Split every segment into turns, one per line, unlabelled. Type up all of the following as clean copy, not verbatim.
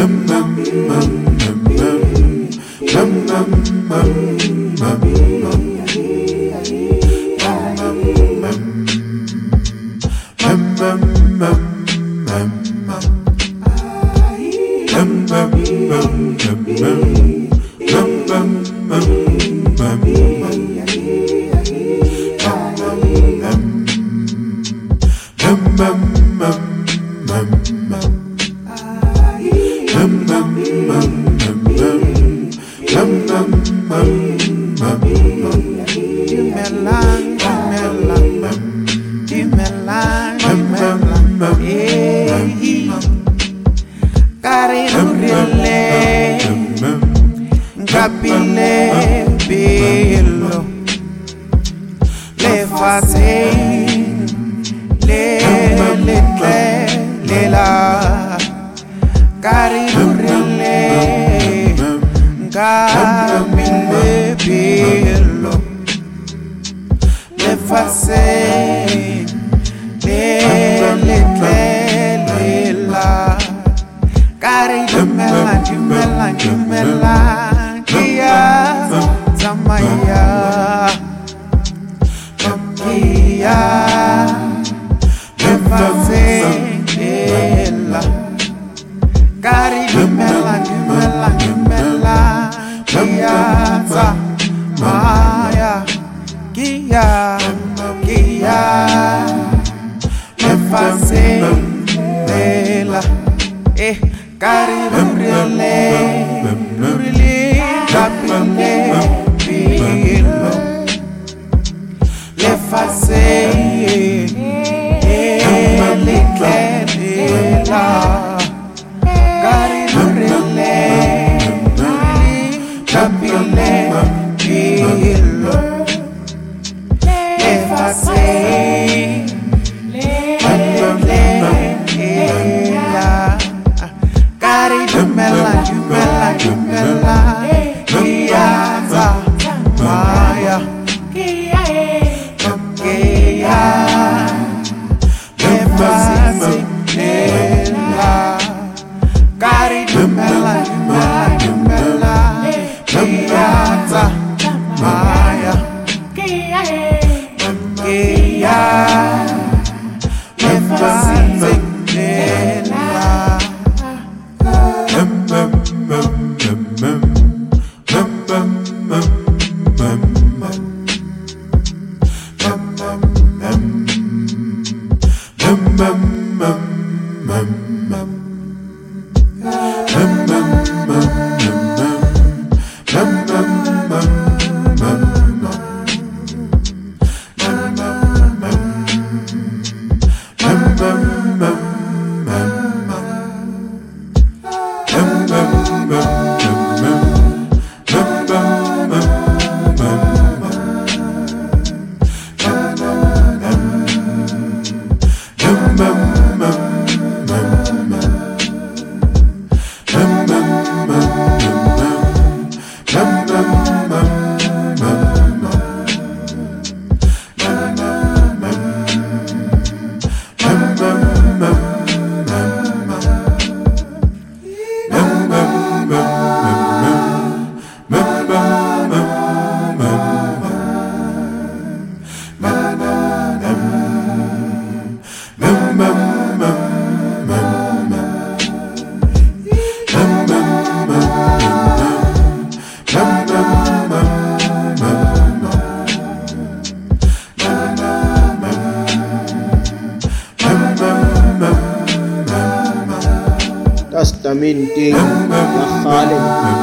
Testamente ya kgale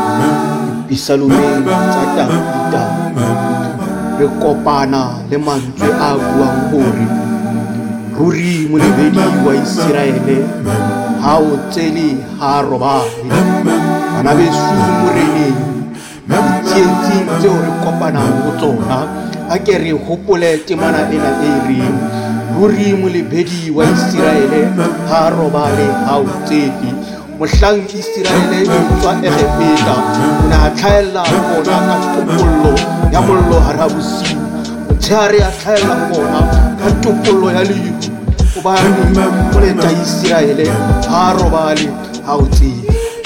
disalomeng tsa Dafita re kopana le mantswe a buang hore ruri molebedi wa Iseraele ha o tsele ha robale bana beso moreneng tsietsing tseo re kopanang ho tsona a ke re hopole temana ena e reng ruri molebedi wa Iseraele ha robale ha o tsele mohlang Iseraele e tswa Egepeta na tlhaela bona ka topollo ya mollo hara bosiu motshare a tlhaela bona ka topollo ya lehu hobane moleta Iseraele ha robale ha o tsele